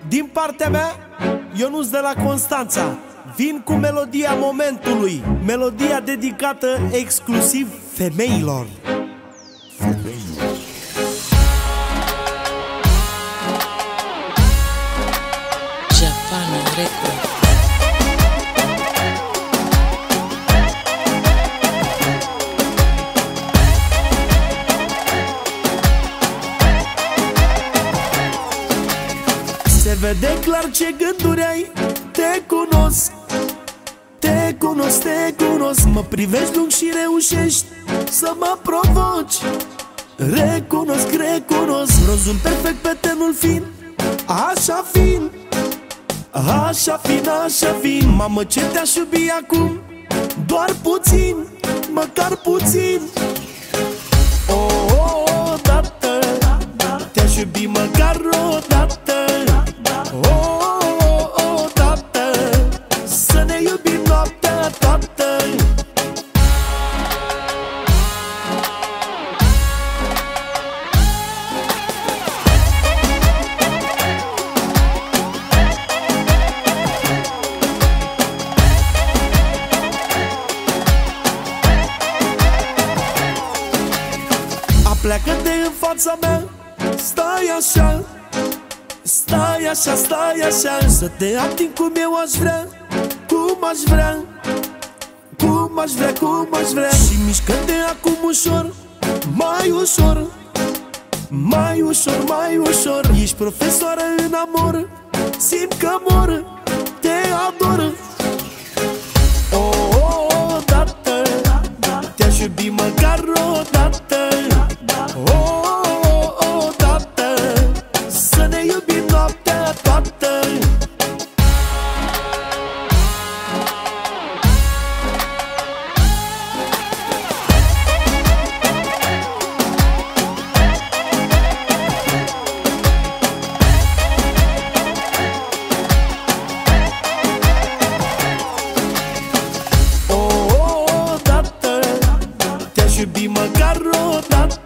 Din partea mea, Ionuț de la Constanța, vin cu melodia momentului, melodia dedicată exclusiv femeilor. Japana Record. Se vede clar ce gânduri ai, te cunosc, te cunosc, te cunosc. Mă privești lung și reușești să mă provoci. Recunosc, recunosc, rozul perfect pe tenul fin, așa fin, așa fin, așa fin. Mamă, ce te-aș iubi acum, doar puțin, măcar puțin. Oh, oh, oh, tată, te-aș iubi măcar o dată. Oh, oh, oh, tată, să ne iubim noaptea toată. Pleacă-te în fața mea, stai așa, stai așa, stai așa, să te ating cum eu aș vrea, cum aș vrea, cum aș vrea, cum aș vrea. Și mișcă-te acum ușor, mai ușor, mai ușor, mai ușor. Ești profesoară în amor, simt că mor, te ador. Oh, oh, oh, tată, te-aș iubi măcar o dată. Oh, oh, oh, tată, să ne iubim noaptea toată. Oh, oh, oh, tată, te-aș iubi măcar o dată.